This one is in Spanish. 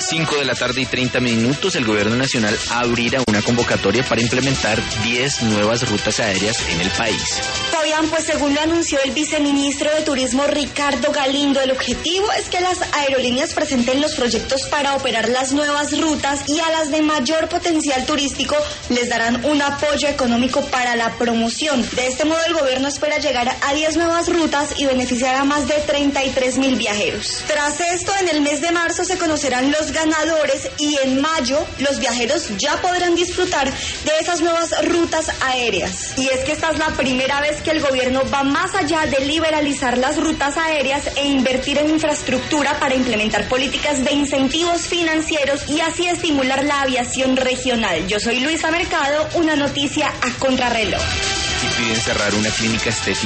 5 de la tarde y 30 minutos, el gobierno nacional abrirá una convocatoria para implementar 10 nuevas rutas aéreas en el país. Fabián, pues según lo anunció el viceministro de Turismo Ricardo Galindo, el objetivo es que las aerolíneas presenten los proyectos para operar las nuevas rutas y a las de mayor potencial turístico les darán un apoyo económico para la promoción. De este modo, el gobierno espera llegar a 10 nuevas rutas y beneficiar a más de 33.000 viajeros. Tras esto, en el mes de marzo se conocerán los ganadores y en mayo los viajeros ya podrán disfrutar de esas nuevas rutas aéreas. Y es que esta es la primera vez que el gobierno va más allá de liberalizar las rutas aéreas e invertir en infraestructura para implementar políticas de incentivos financieros y así estimular la aviación regional. Yo soy Luisa Mercado, una noticia a contrarreloj. Y piden cerrar una clínica estética